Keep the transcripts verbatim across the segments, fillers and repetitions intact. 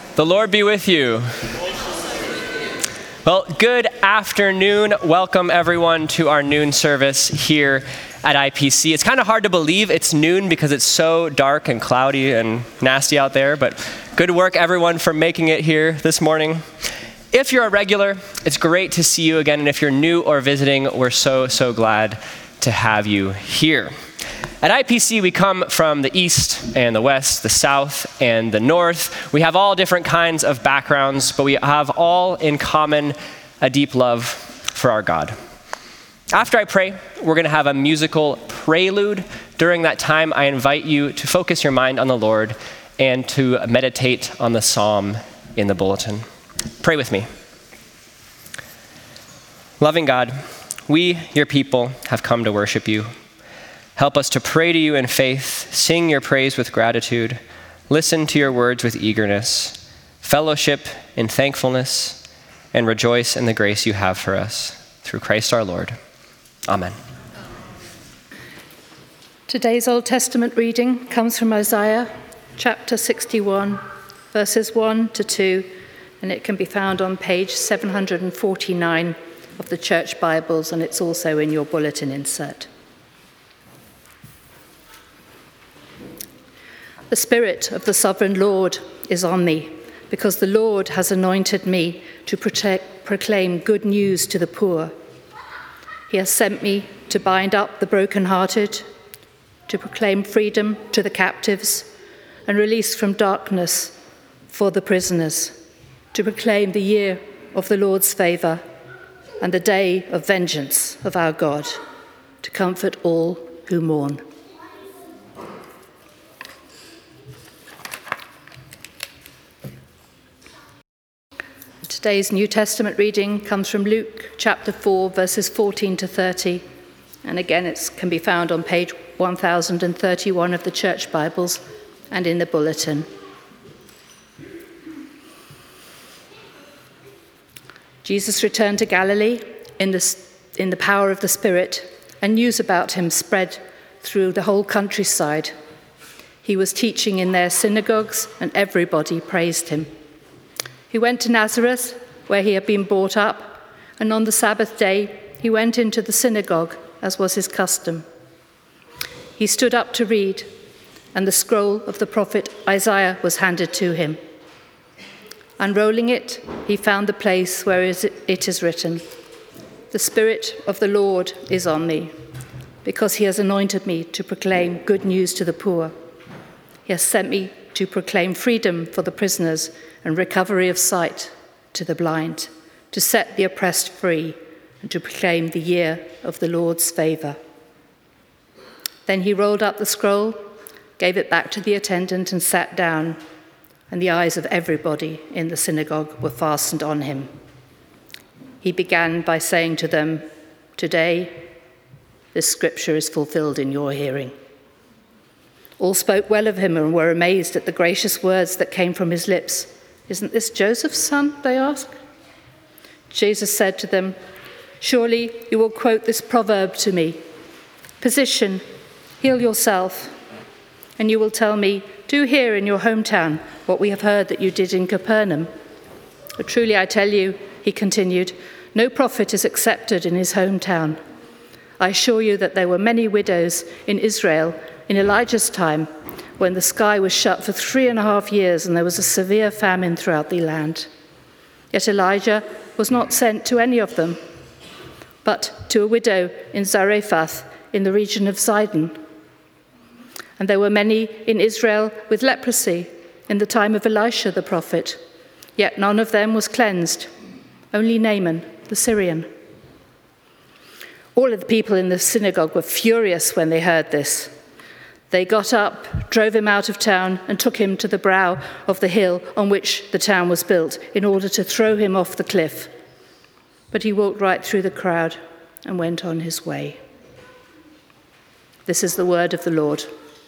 The Lord be with you. Well, good afternoon. Welcome everyone to our noon service here at I P C. It's kind of hard to believe it's noon because it's so dark and cloudy and nasty out there, but good work everyone for making it here this morning. If you're a regular, it's great to see you again, and if you're new or visiting, we're so, so glad to have you here. At I P C, we come from the east and the west, the south and the north. We have all different kinds of backgrounds, but we have all in common a deep love for our God. After I pray, we're going to have a musical prelude. During that time, I invite you to focus your mind on the Lord and to meditate on the psalm in the bulletin. Pray with me. Loving God, we, your people, have come to worship you. Help us to pray to you in faith, sing your praise with gratitude, listen to your words with eagerness, fellowship in thankfulness, and rejoice in the grace you have for us. Through Christ our Lord. Amen. Today's Old Testament reading comes from Isaiah chapter sixty-one, verses one to two, and it can be found on page seven hundred forty-nine of the Church Bibles, and it's also in your bulletin insert. The Spirit of the Sovereign Lord is on me, because the Lord has anointed me to protect, proclaim good news to the poor. He has sent me to bind up the brokenhearted, to proclaim freedom to the captives, and release from darkness for the prisoners, to proclaim the year of the Lord's favor and the day of vengeance of our God, to comfort all who mourn. Today's New Testament reading comes from Luke chapter four, verses fourteen to thirty. And again, it can be found on page one thousand thirty-one of the Church Bibles and in the bulletin. Jesus returned to Galilee in the, in the power of the Spirit, and news about him spread through the whole countryside. He was teaching in their synagogues, and everybody praised him. He went to Nazareth, where he had been brought up, and on the Sabbath day he went into the synagogue, as was his custom. He stood up to read, and the scroll of the prophet Isaiah was handed to him. Unrolling it, he found the place where it is written, "The Spirit of the Lord is on me, because he has anointed me to proclaim good news to the poor. He has sent me to proclaim freedom for the prisoners and recovery of sight to the blind, to set the oppressed free, and to proclaim the year of the Lord's favor." Then he rolled up the scroll, gave it back to the attendant, and sat down, and the eyes of everybody in the synagogue were fastened on him. He began by saying to them, "Today, this scripture is fulfilled in your hearing." All spoke well of him and were amazed at the gracious words that came from his lips. "Isn't this Joseph's son?" they asked. Jesus said to them, "Surely you will quote this proverb to me, 'Physician, heal yourself.' And you will tell me, 'Do here in your hometown what we have heard that you did in Capernaum.' But truly I tell you," he continued, "no prophet is accepted in his hometown. I assure you that there were many widows in Israel in Elijah's time, when the sky was shut for three and a half years and there was a severe famine throughout the land. Yet Elijah was not sent to any of them, but to a widow in Zarephath in the region of Sidon. And there were many in Israel with leprosy in the time of Elisha the prophet, yet none of them was cleansed, only Naaman the Syrian." All of the people in the synagogue were furious when they heard this. They got up, drove him out of town, and took him to the brow of the hill on which the town was built, in order to throw him off the cliff. But he walked right through the crowd and went on his way. This is the word of the Lord.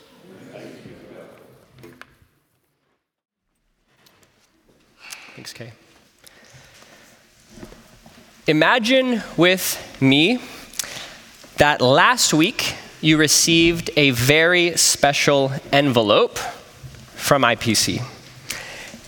Thanks, Kay. Imagine with me that last week you received a very special envelope from I P C.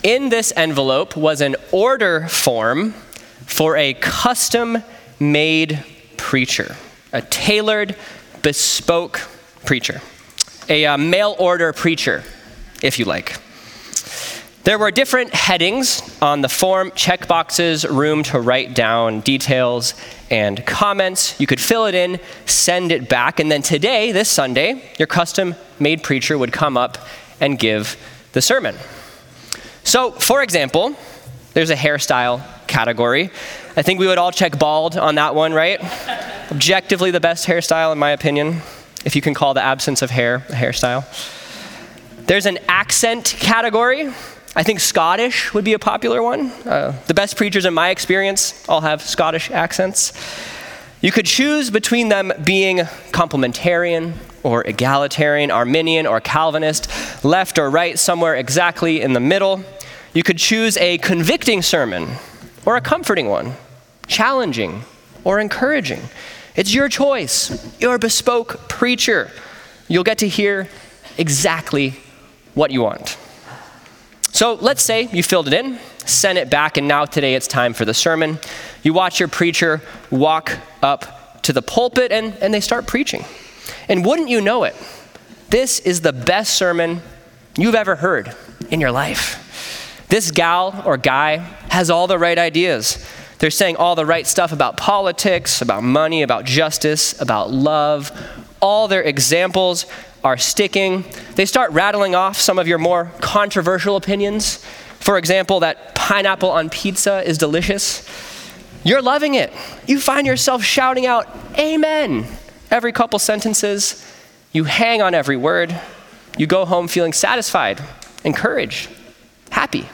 In this envelope was an order form for a custom-made preacher, a tailored, bespoke preacher, a uh, mail order preacher, if you like. There were different headings on the form, checkboxes, room to write down details and comments. You could fill it in, send it back, and then today, this Sunday, your custom-made preacher would come up and give the sermon. So, for example, there's a hairstyle category. I think we would all check bald on that one, right? Objectively the best hairstyle, in my opinion, if you can call the absence of hair a hairstyle. There's an accent category. I think Scottish would be a popular one. Uh, the best preachers in my experience all have Scottish accents. You could choose between them being complementarian or egalitarian, Arminian or Calvinist, left or right, somewhere exactly in the middle. You could choose a convicting sermon or a comforting one, challenging or encouraging. It's your choice. You're a bespoke preacher. You'll get to hear exactly what you want. So let's say you filled it in, sent it back, and now today it's time for the sermon. You watch your preacher walk up to the pulpit and, and they start preaching. And wouldn't you know it, this is the best sermon you've ever heard in your life. This gal or guy has all the right ideas. They're saying all the right stuff about politics, about money, about justice, about love. All their examples are sticking. They start rattling off some of your more controversial opinions. For example, that pineapple on pizza is delicious. You're loving it. You find yourself shouting out, "Amen," every couple sentences. You hang on every word. You go home feeling satisfied, encouraged, happy.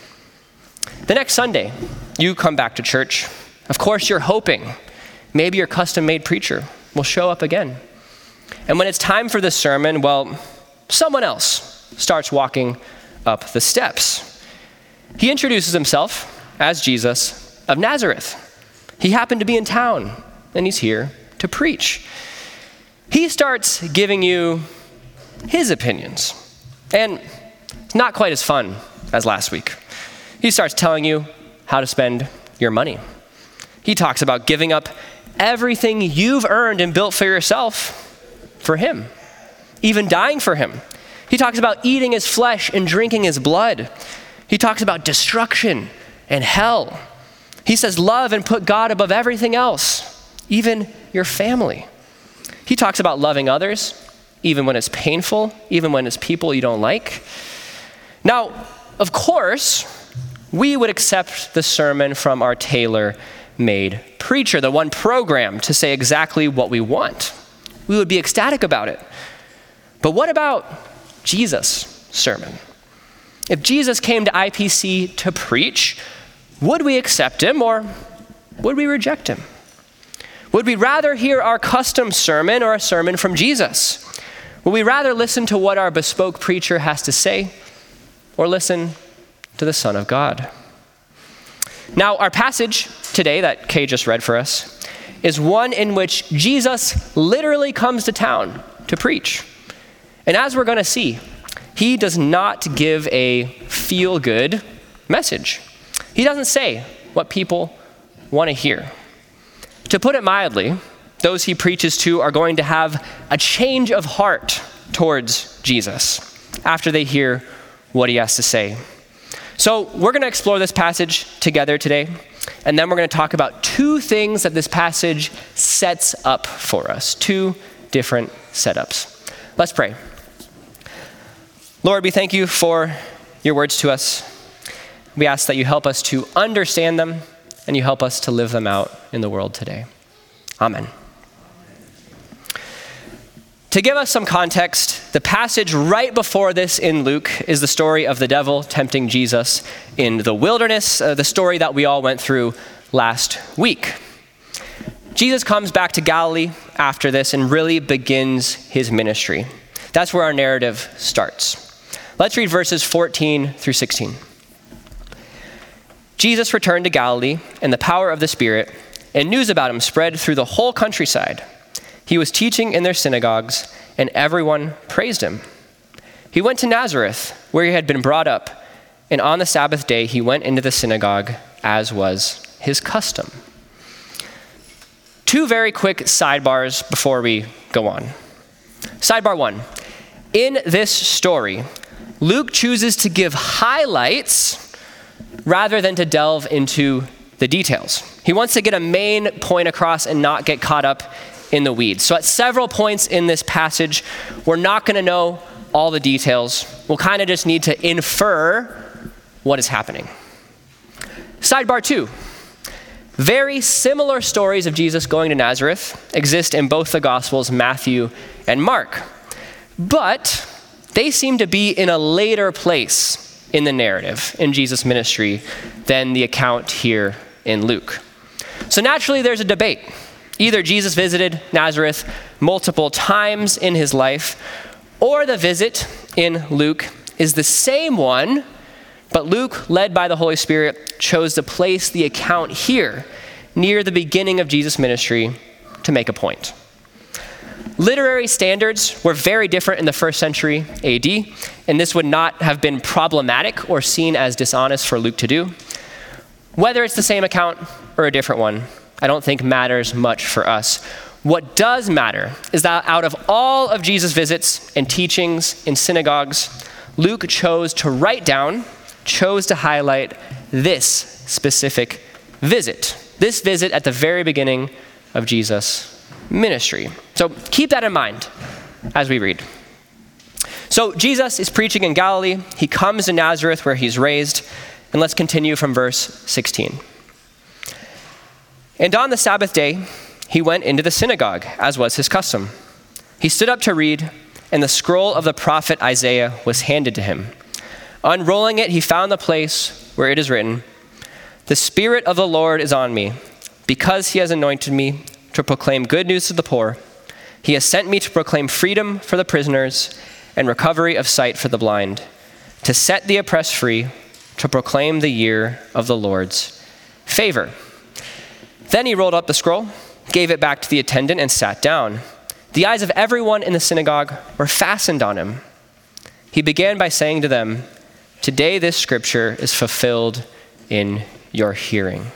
The next Sunday, you come back to church. Of course, you're hoping maybe your custom-made preacher will show up again. And when it's time for the sermon, well, someone else starts walking up the steps. He introduces himself as Jesus of Nazareth. He happened to be in town, and he's here to preach. He starts giving you his opinions, and it's not quite as fun as last week. He starts telling you how to spend your money. He talks about giving up everything you've earned and built for yourself for him, even dying for him. He talks about eating his flesh and drinking his blood. He talks about destruction and hell. He says love and put God above everything else, even your family. He talks about loving others, even when it's painful, even when it's people you don't like. Now, of course, we would accept the sermon from our tailor-made preacher, the one programmed to say exactly what we want. We would be ecstatic about it. But what about Jesus' sermon? If Jesus came to I P C to preach, would we accept him or would we reject him? Would we rather hear our custom sermon or a sermon from Jesus? Would we rather listen to what our bespoke preacher has to say or listen to the Son of God? Now, our passage today that Kay just read for us is one in which Jesus literally comes to town to preach. And as we're going to see, he does not give a feel-good message. He doesn't say what people want to hear. To put it mildly, those he preaches to are going to have a change of heart towards Jesus after they hear what he has to say. So we're going to explore this passage together today, and then we're going to talk about two things that this passage sets up for us, two different setups. Let's pray. Lord, we thank you for your words to us. We ask that you help us to understand them and you help us to live them out in the world today. Amen. To give us some context, the passage right before this in Luke is the story of the devil tempting Jesus in the wilderness, uh, the story that we all went through last week. Jesus comes back to Galilee after this and really begins his ministry. That's where our narrative starts. Let's read verses fourteen through sixteen. Jesus returned to Galilee in the power of the Spirit, and news about him spread through the whole countryside. He was teaching in their synagogues, and everyone praised him. He went to Nazareth, where he had been brought up, and on the Sabbath day he went into the synagogue as was his custom. Two very quick sidebars before we go on. Sidebar one. In this story, Luke chooses to give highlights rather than to delve into the details. He wants to get a main point across and not get caught up in the weeds. So at several points in this passage, we're not going to know all the details. We'll kind of just need to infer what is happening. Sidebar two. Very similar stories of Jesus going to Nazareth exist in both the Gospels, Matthew and Mark. But they seem to be in a later place in the narrative in Jesus' ministry than the account here in Luke. So naturally, there's a debate. Either Jesus visited Nazareth multiple times in his life, or the visit in Luke is the same one, but Luke, led by the Holy Spirit, chose to place the account here near the beginning of Jesus' ministry to make a point. Literary standards were very different in the first century A D, and this would not have been problematic or seen as dishonest for Luke to do. Whether it's the same account or a different one, I don't think matters much for us. What does matter is that out of all of Jesus' visits and teachings in synagogues, Luke chose to write down, chose to highlight this specific visit. This visit at the very beginning of Jesus' ministry. So keep that in mind as we read. So Jesus is preaching in Galilee. He comes to Nazareth where he's raised. And let's continue from verse sixteen. And on the Sabbath day, he went into the synagogue, as was his custom. He stood up to read, and the scroll of the prophet Isaiah was handed to him. Unrolling it, he found the place where it is written, "The Spirit of the Lord is on me, because he has anointed me to proclaim good news to the poor. He has sent me to proclaim freedom for the prisoners and recovery of sight for the blind, to set the oppressed free, to proclaim the year of the Lord's favor." Then he rolled up the scroll, gave it back to the attendant, and sat down. The eyes of everyone in the synagogue were fastened on him. He began by saying to them, "Today this scripture is fulfilled in your hearing."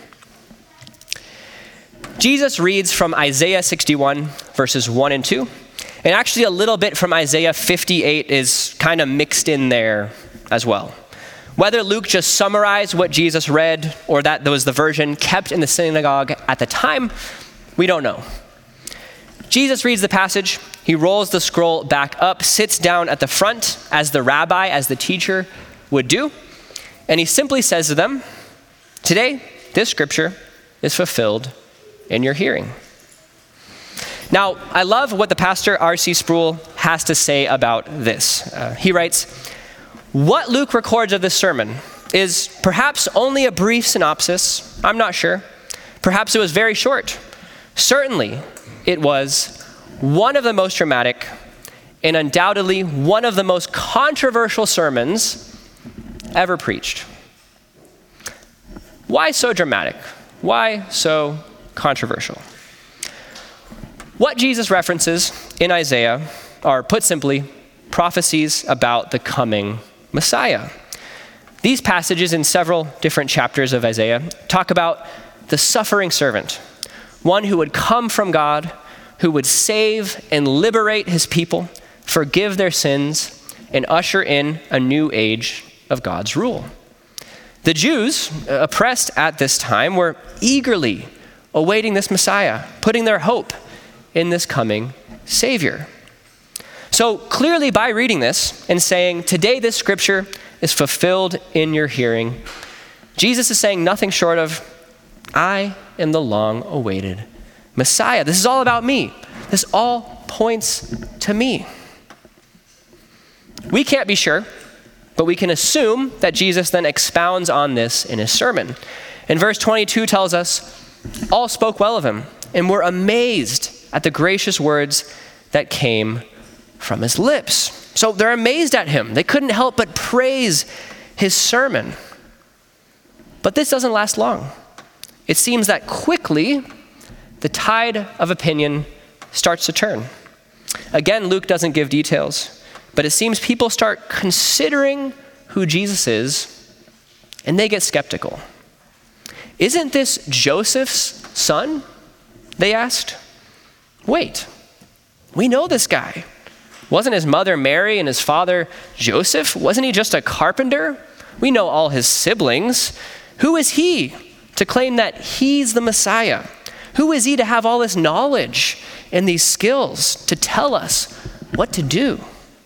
Jesus reads from Isaiah sixty-one, verses one and two, and actually a little bit from Isaiah fifty-eight is kind of mixed in there as well. Whether Luke just summarized what Jesus read or that was the version kept in the synagogue at the time, we don't know. Jesus reads the passage, he rolls the scroll back up, sits down at the front as the rabbi, as the teacher would do, and he simply says to them, "Today, this scripture is fulfilled in your hearing." Now, I love what the pastor R C Sproul has to say about this. Uh, he writes, "What Luke records of this sermon is perhaps only a brief synopsis. I'm not sure. Perhaps it was very short. Certainly, it was one of the most dramatic and undoubtedly one of the most controversial sermons ever preached." Why so dramatic? Why so controversial? What Jesus references in Isaiah are, put simply, prophecies about the coming Messiah. These passages in several different chapters of Isaiah talk about the suffering servant, one who would come from God, who would save and liberate his people, forgive their sins, and usher in a new age of God's rule. The Jews, oppressed at this time, were eagerly awaiting this Messiah, putting their hope in this coming Savior. So clearly by reading this and saying, "Today this scripture is fulfilled in your hearing," Jesus is saying nothing short of, "I am the long-awaited Messiah. This is all about me. This all points to me." We can't be sure, but we can assume that Jesus then expounds on this in his sermon. And verse twenty-two tells us, "All spoke well of him and were amazed at the gracious words that came from his lips." So they're amazed at him. They couldn't help but praise his sermon. But this doesn't last long. It seems that quickly the tide of opinion starts to turn. Again, Luke doesn't give details, but it seems people start considering who Jesus is and they get skeptical. "Isn't this Joseph's son?" they asked. "Wait, we know this guy. Wasn't his mother Mary and his father Joseph? Wasn't he just a carpenter? We know all his siblings. Who is he to claim that he's the Messiah? Who is he to have all this knowledge and these skills to tell us what to do?"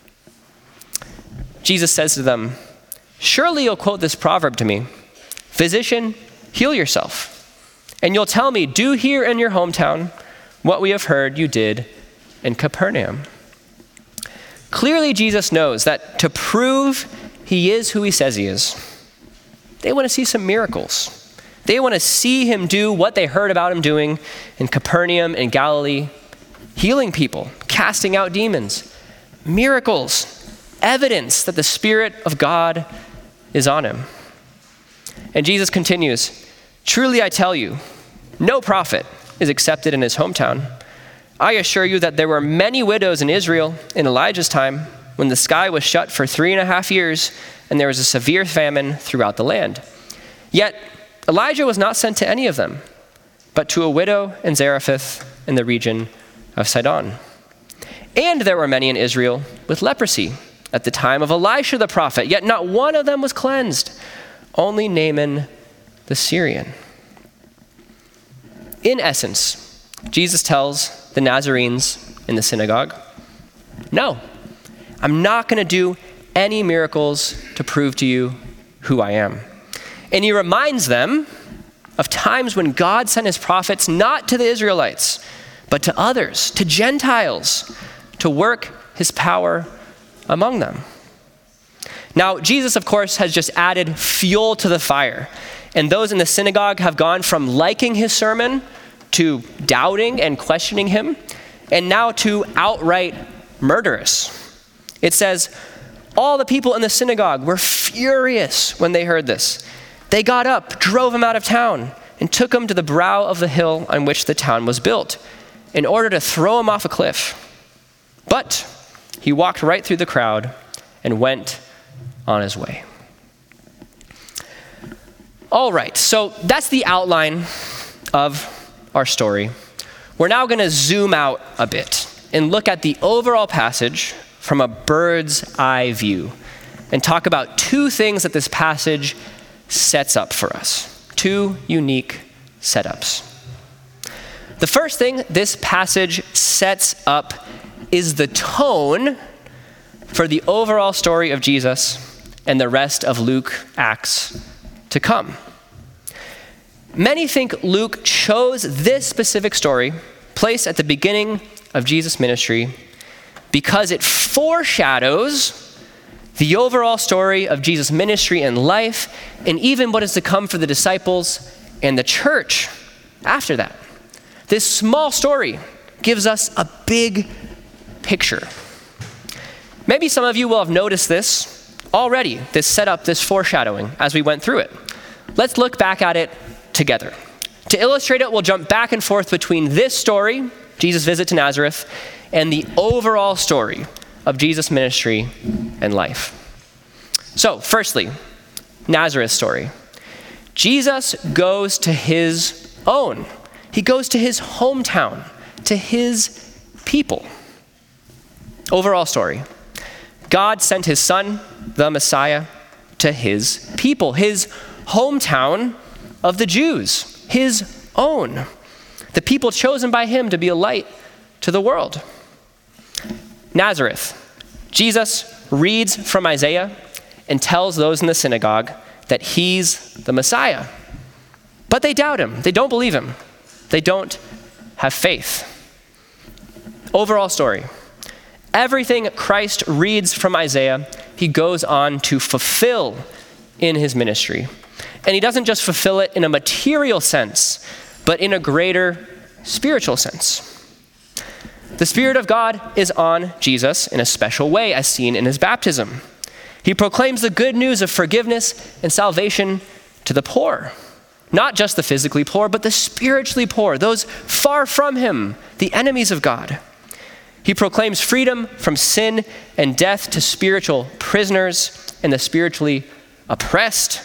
Jesus says to them, "Surely you'll quote this proverb to me, 'Physician, heal yourself.' And you'll tell me, 'Do here in your hometown what we have heard you did in Capernaum.'" Clearly, Jesus knows that to prove he is who he says he is, they want to see some miracles. They want to see him do what they heard about him doing in Capernaum and Galilee, healing people, casting out demons, miracles, evidence that the Spirit of God is on him. And Jesus continues, "Truly I tell you, no prophet is accepted in his hometown. I assure you that there were many widows in Israel in Elijah's time when the sky was shut for three and a half years and there was a severe famine throughout the land. Yet Elijah was not sent to any of them, but to a widow in Zarephath in the region of Sidon. And there were many in Israel with leprosy at the time of Elisha the prophet, yet not one of them was cleansed, only Naaman the Syrian." In essence, Jesus tells the Nazarenes in the synagogue, "No, I'm not going to do any miracles to prove to you who I am." And he reminds them of times when God sent his prophets not to the Israelites, but to others, to Gentiles, to work his power among them. Now, Jesus, of course, has just added fuel to the fire. And those in the synagogue have gone from liking his sermon to doubting and questioning him, and now to outright murderous. It says, all the people in the synagogue were furious when they heard this. They got up, drove him out of town, and took him to the brow of the hill on which the town was built, in order to throw him off a cliff. But he walked right through the crowd and went on his way. All right, so that's the outline of our story. We're now going to zoom out a bit and look at the overall passage from a bird's eye view and talk about two things that this passage sets up for us, two unique setups. The first thing this passage sets up is the tone for the overall story of Jesus and the rest of Luke, Acts to come. Many think Luke chose this specific story, placed at the beginning of Jesus' ministry, because it foreshadows the overall story of Jesus' ministry and life, and even what is to come for the disciples and the church after that. This small story gives us a big picture. Maybe some of you will have noticed this already, this setup, this foreshadowing, as we went through it. Let's look back at it together. To illustrate it, we'll jump back and forth between this story, Jesus' visit to Nazareth, and the overall story of Jesus' ministry and life. So, firstly, Nazareth story. Jesus goes to his own. He goes to his hometown, to his people. Overall story. God sent his son, the Messiah, to his people, his hometown of the Jews, his own, the people chosen by him to be a light to the world. Nazareth. Jesus reads from Isaiah and tells those in the synagogue that he's the Messiah. But they doubt him. They don't believe him. They don't have faith. Overall story. Everything Christ reads from Isaiah, he goes on to fulfill in his ministry. And he doesn't just fulfill it in a material sense, but in a greater spiritual sense. The Spirit of God is on Jesus in a special way, as seen in his baptism. He proclaims the good news of forgiveness and salvation to the poor. Not just the physically poor, but the spiritually poor, those far from him, the enemies of God. He proclaims freedom from sin and death to spiritual prisoners and the spiritually oppressed,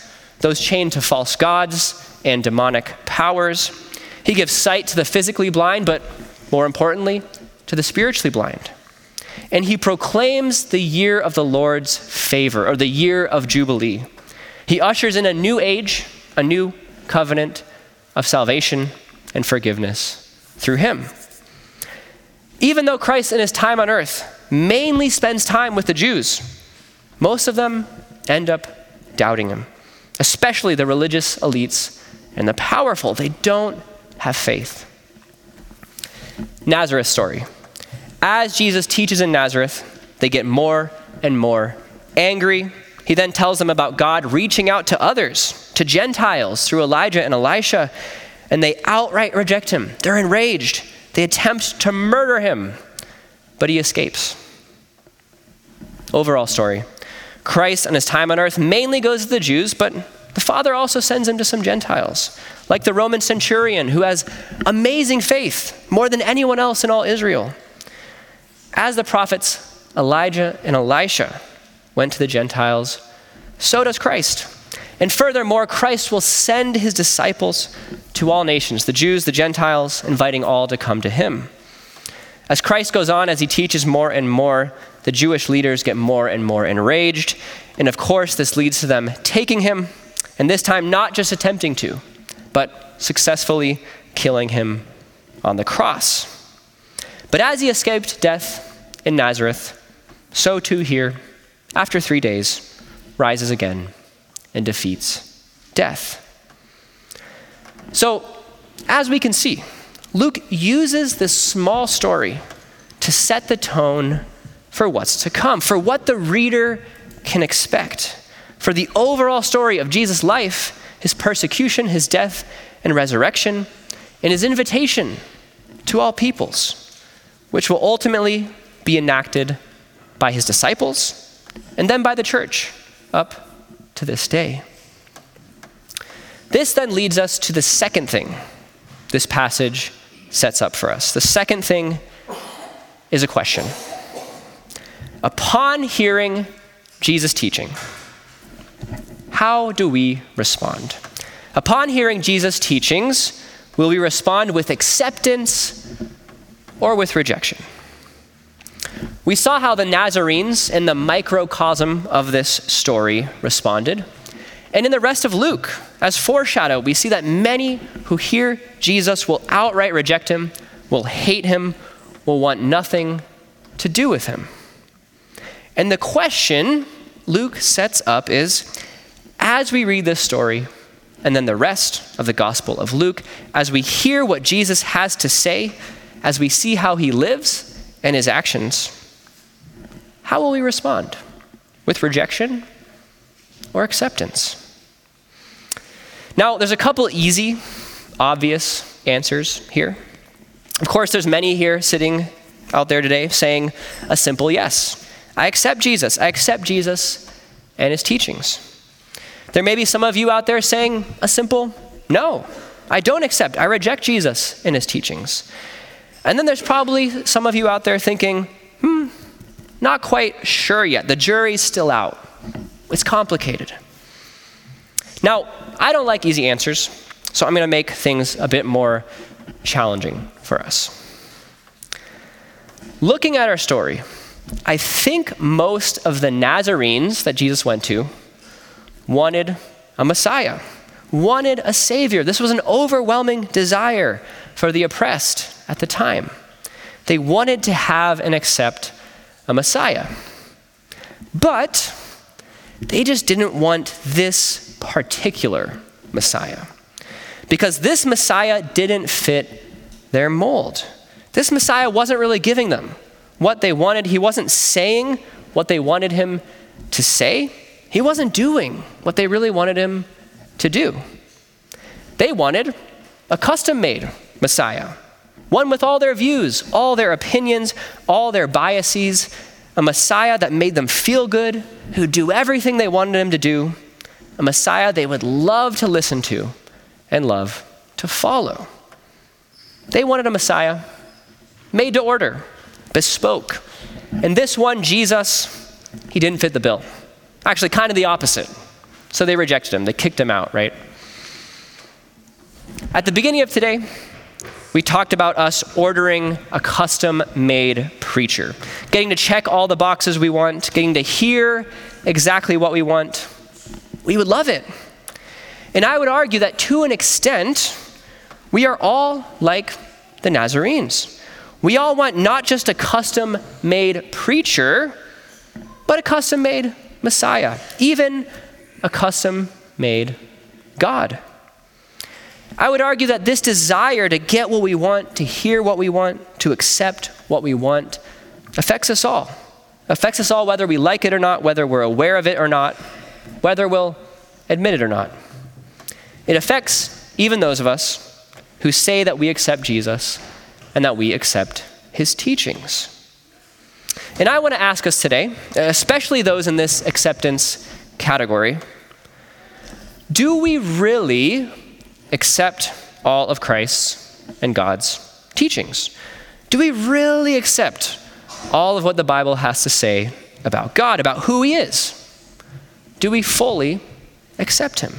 those chained to false gods and demonic powers. He gives sight to the physically blind, but more importantly, to the spiritually blind. And he proclaims the year of the Lord's favor, or the year of Jubilee. He ushers in a new age, a new covenant of salvation and forgiveness through him. Even though Christ in his time on earth mainly spends time with the Jews, most of them end up doubting him, especially the religious elites and the powerful. They don't have faith. Nazareth story. As Jesus teaches in Nazareth, they get more and more angry. He then tells them about God reaching out to others, to Gentiles through Elijah and Elisha, and they outright reject him. They're enraged. They attempt to murder him, but he escapes. Overall story. Christ on his time on earth mainly goes to the Jews, but the Father also sends him to some Gentiles, like the Roman centurion who has amazing faith, more than anyone else in all Israel. As the prophets Elijah and Elisha went to the Gentiles, so does Christ. And furthermore, Christ will send his disciples to all nations, the Jews, the Gentiles, inviting all to come to him. As Christ goes on, as he teaches more and more, the Jewish leaders get more and more enraged. And of course, this leads to them taking him, and this time not just attempting to, but successfully killing him on the cross. But as he escaped death in Nazareth, so too here, after three days, rises again and defeats death. So, as we can see, Luke uses this small story to set the tone for what's to come, for what the reader can expect, for the overall story of Jesus' life, his persecution, his death and resurrection, and his invitation to all peoples, which will ultimately be enacted by his disciples and then by the church up to this day. This then leads us to the second thing this passage sets up for us. The second thing is a question. Upon hearing Jesus' teaching, how do we respond? Upon hearing Jesus' teachings, will we respond with acceptance or with rejection? We saw how the Nazarenes in the microcosm of this story responded. And in the rest of Luke, as foreshadowed, we see that many who hear Jesus will outright reject him, will hate him, will want nothing to do with him. And the question Luke sets up is, as we read this story, and then the rest of the Gospel of Luke, as we hear what Jesus has to say, as we see how he lives and his actions, how will we respond? With rejection or acceptance? Now, there's a couple easy, obvious answers here. Of course, there's many here sitting out there today saying a simple yes. I accept Jesus. I accept Jesus and his teachings. There may be some of you out there saying a simple no. I don't accept. I reject Jesus and his teachings. And then there's probably some of you out there thinking, hmm, not quite sure yet. The jury's still out. It's complicated. Now, I don't like easy answers, so I'm going to make things a bit more challenging for us. Looking at our story, I think most of the Nazarenes that Jesus went to wanted a Messiah, wanted a Savior. This was an overwhelming desire for the oppressed at the time. They wanted to have and accept a Messiah. But they just didn't want this particular Messiah, because this Messiah didn't fit their mold. This Messiah wasn't really giving them what they wanted. He wasn't saying what they wanted him to say. He wasn't doing what they really wanted him to do. They wanted a custom-made Messiah, one with all their views, all their opinions, all their biases, a Messiah that made them feel good, who'd do everything they wanted him to do, a Messiah they would love to listen to and love to follow. They wanted a Messiah made to order, bespoke. And this one, Jesus, he didn't fit the bill. Actually, kind of the opposite. So they rejected him. They kicked him out, right? At the beginning of today, we talked about us ordering a custom-made preacher, getting to check all the boxes we want, getting to hear exactly what we want. We would love it. And I would argue that to an extent, we are all like the Nazarenes. We all want not just a custom-made preacher, but a custom-made Messiah, even a custom-made God. I would argue that this desire to get what we want, to hear what we want, to accept what we want, affects us all. Affects us all whether we like it or not, whether we're aware of it or not, whether we'll admit it or not. It affects even those of us who say that we accept Jesus and that we accept his teachings. And I want to ask us today, especially those in this acceptance category, do we really accept all of Christ's and God's teachings? Do we really accept all of what the Bible has to say about God, about who he is? Do we fully accept him?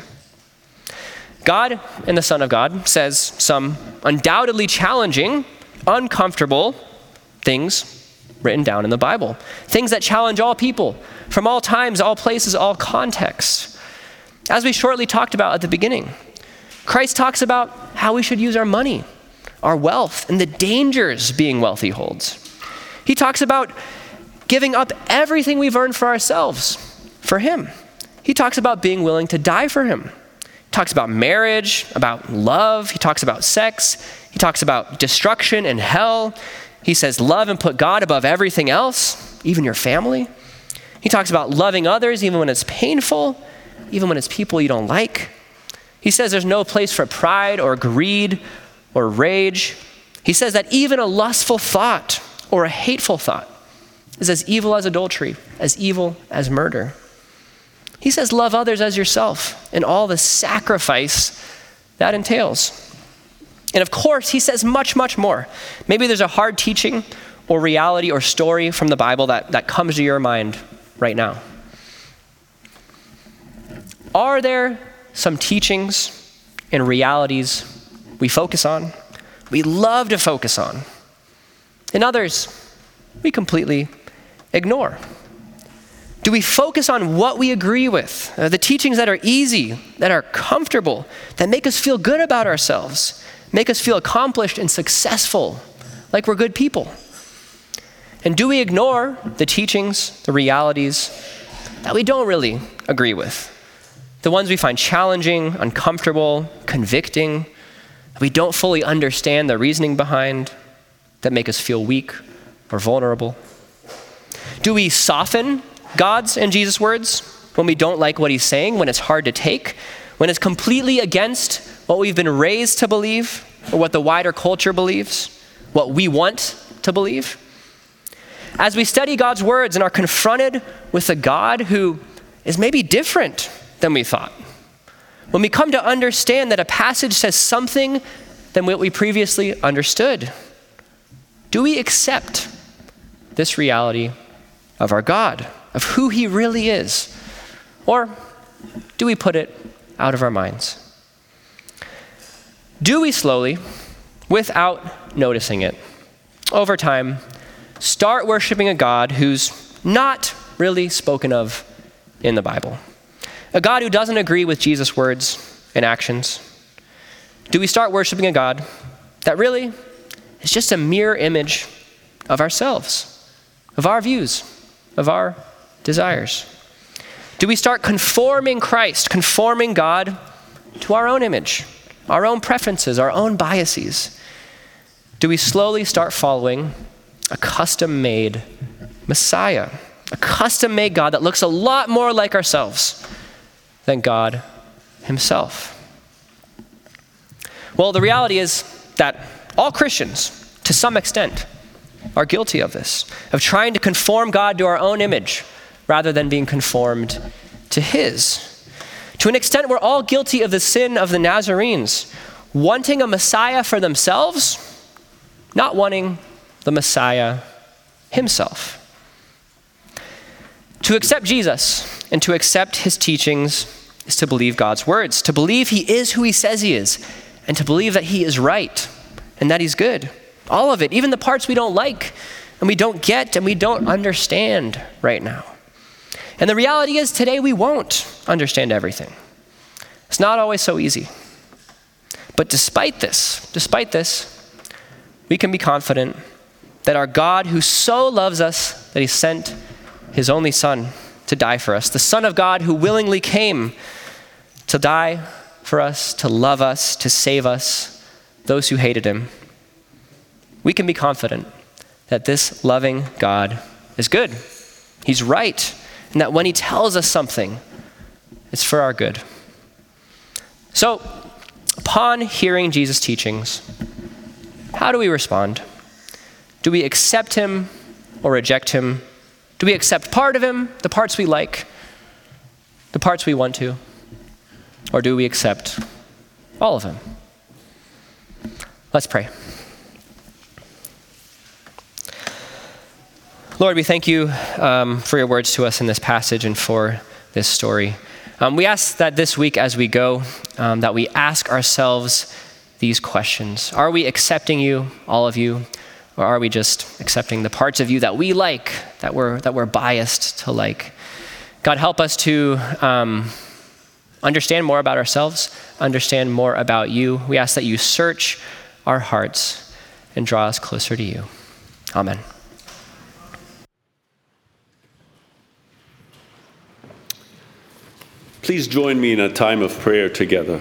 God and the Son of God says some undoubtedly challenging, uncomfortable things written down in the Bible. Things that challenge all people, from all times, all places, all contexts. As we shortly talked about at the beginning, Christ talks about how we should use our money, our wealth, and the dangers being wealthy holds. He talks about giving up everything we've earned for ourselves, for him. He talks about being willing to die for him. He talks about marriage, about love. He talks about sex. He talks about destruction and hell. He says love and put God above everything else, even your family. He talks about loving others even when it's painful, even when it's people you don't like. He says there's no place for pride or greed or rage. He says that even a lustful thought or a hateful thought is as evil as adultery, as evil as murder. He says love others as yourself and all the sacrifice that entails. And of course, he says much, much more. Maybe there's a hard teaching or reality or story from the Bible that, that comes to your mind right now. Are there some teachings and realities we focus on, we love to focus on, and others we completely ignore? Do we focus on what we agree with, uh, the teachings that are easy, that are comfortable, that make us feel good about ourselves, make us feel accomplished and successful, like we're good people? And do we ignore the teachings, the realities that we don't really agree with? The ones we find challenging, uncomfortable, convicting, that we don't fully understand the reasoning behind, that make us feel weak or vulnerable? Do we soften God's and Jesus' words when we don't like what he's saying, when it's hard to take, when it's completely against what we've been raised to believe or what the wider culture believes, what we want to believe? As we study God's words and are confronted with a God who is maybe different than we thought, when we come to understand that a passage says something than what we previously understood, do we accept this reality of our God, of who he really is? Or do we put it out of our minds? Do we slowly, without noticing it, over time, start worshiping a God who's not really spoken of in the Bible? A God who doesn't agree with Jesus' words and actions? Do we start worshiping a God that really is just a mirror image of ourselves, of our views, of our desires? Do we start conforming Christ, conforming God to our own image, our own preferences, our own biases? Do we slowly start following a custom-made Messiah, a custom-made God that looks a lot more like ourselves than God himself? Well, the reality is that all Christians, to some extent, are guilty of this, of trying to conform God to our own image rather than being conformed to his. To an extent, we're all guilty of the sin of the Nazarenes, wanting a Messiah for themselves, not wanting the Messiah himself. To accept Jesus and to accept his teachings is to believe God's words, to believe he is who he says he is, and to believe that he is right and that he's good. All of it, even the parts we don't like and we don't get and we don't understand right now. And the reality is today we won't understand everything. It's not always so easy. But despite this, despite this, we can be confident that our God, who so loves us that he sent his only son to die for us, the Son of God who willingly came to die for us, to love us, to save us, those who hated him, we can be confident that this loving God is good. He's right, and that when he tells us something, it's for our good. So, upon hearing Jesus' teachings, how do we respond? Do we accept him or reject him? Do we accept part of him, the parts we like, the parts we want to? Or do we accept all of him? Let's pray. Lord, we thank you um, for your words to us in this passage and for this story. Um, we ask that this week as we go, um, that we ask ourselves these questions. Are we accepting you, all of you, or are we just accepting the parts of you that we like, that we're, that we're biased to like? God, help us to um, understand more about ourselves, understand more about you. We ask that you search our hearts and draw us closer to you. Amen. Please join me in a time of prayer together.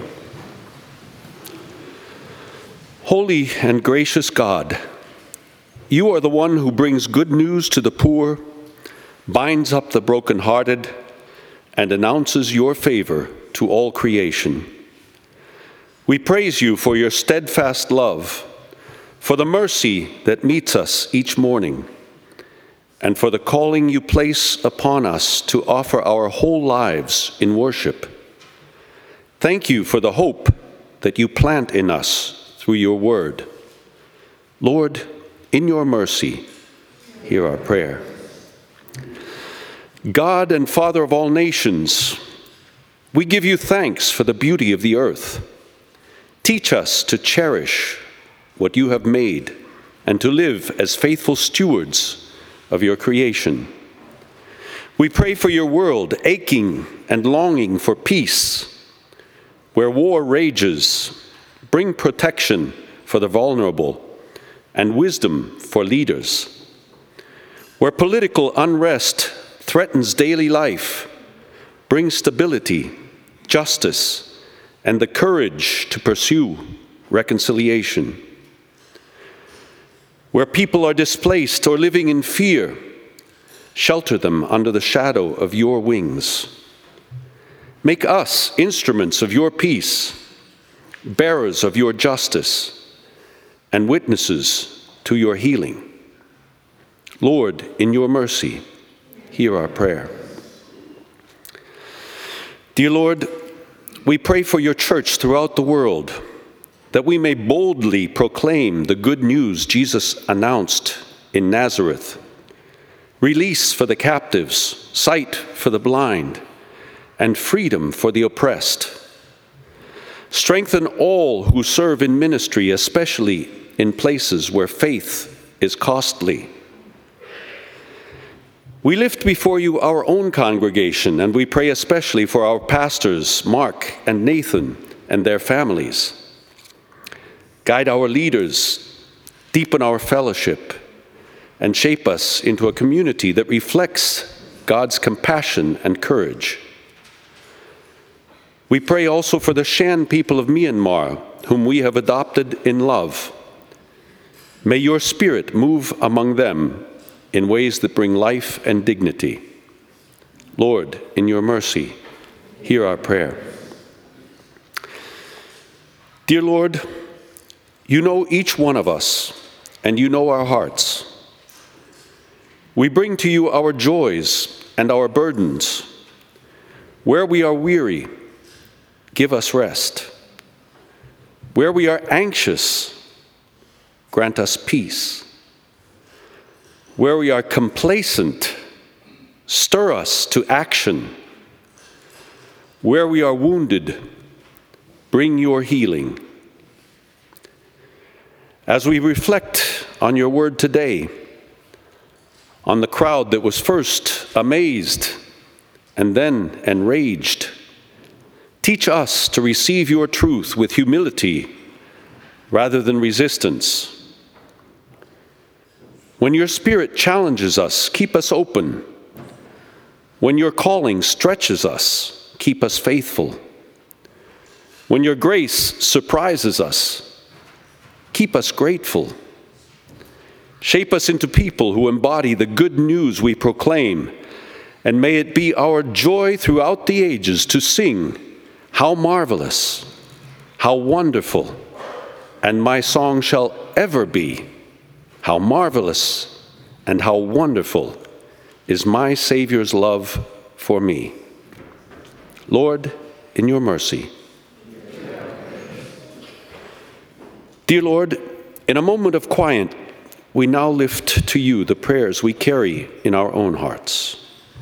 Holy and gracious God, you are the one who brings good news to the poor, binds up the brokenhearted, and announces your favor to all creation. We praise you for your steadfast love, for the mercy that meets us each morning, and for the calling you place upon us to offer our whole lives in worship. Thank you for the hope that you plant in us through your word. Lord, in your mercy, hear our prayer. God and Father of all nations, we give you thanks for the beauty of the earth. Teach us to cherish what you have made and to live as faithful stewards of your creation. We pray for your world, aching and longing for peace. Where war rages, bring protection for the vulnerable and wisdom for leaders. Where political unrest threatens daily life, bring stability, justice, and the courage to pursue reconciliation. Where people are displaced or living in fear, shelter them under the shadow of your wings. Make us instruments of your peace, bearers of your justice, and witnesses to your healing. Lord, in your mercy, hear our prayer. Dear Lord, we pray for your church throughout the world, that we may boldly proclaim the good news Jesus announced in Nazareth. Release for the captives, sight for the blind, and freedom for the oppressed. Strengthen all who serve in ministry, especially in places where faith is costly. We lift before you our own congregation, and we pray especially for our pastors, Mark and Nathan, and their families. Guide our leaders, deepen our fellowship, and shape us into a community that reflects God's compassion and courage. We pray also for the Shan people of Myanmar, whom we have adopted in love. May your Spirit move among them in ways that bring life and dignity. Lord, in your mercy, hear our prayer. Dear Lord, you know each one of us, and you know our hearts. We bring to you our joys and our burdens. Where we are weary, give us rest. Where we are anxious, grant us peace. Where we are complacent, stir us to action. Where we are wounded, bring your healing. As we reflect on your word today, on the crowd that was first amazed and then enraged, teach us to receive your truth with humility rather than resistance. When your Spirit challenges us, keep us open. When your calling stretches us, keep us faithful. When your grace surprises us, keep us grateful. Shape us into people who embody the good news we proclaim, and may it be our joy throughout the ages to sing, "How marvelous, how wonderful," and my song shall ever be, "How marvelous and how wonderful is my Savior's love for me." Lord, in your mercy. Dear Lord, in a moment of quiet, we now lift to you the prayers we carry in our own hearts.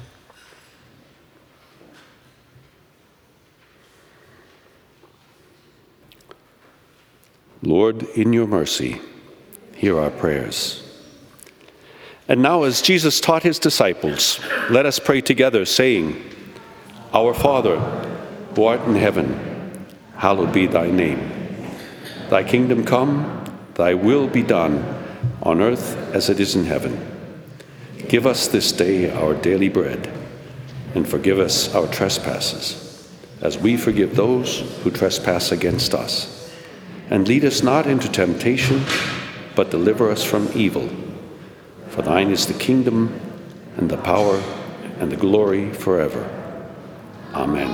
Lord, in your mercy, hear our prayers. And now, as Jesus taught his disciples, let us pray together, saying, Our Father, who art in heaven, hallowed be thy name. Thy kingdom come, thy will be done, on earth as it is in heaven. Give us this day our daily bread, and forgive us our trespasses, as we forgive those who trespass against us. And lead us not into temptation, but deliver us from evil. For thine is the kingdom, and the power, and the glory forever. Amen.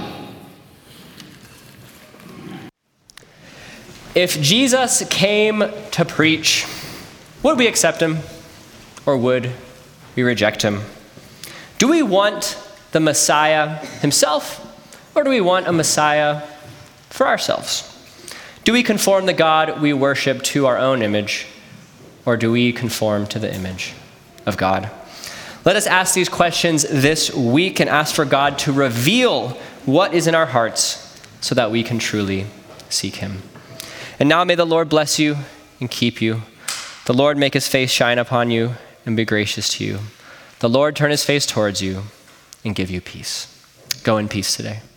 If Jesus came to preach, would we accept him, or would we reject him? Do we want the Messiah himself, or do we want a Messiah for ourselves? Do we conform the God we worship to our own image, or do we conform to the image of God? Let us ask these questions this week and ask for God to reveal what is in our hearts so that we can truly seek him. And now may the Lord bless you and keep you. The Lord make his face shine upon you and be gracious to you. The Lord turn his face towards you and give you peace. Go in peace today.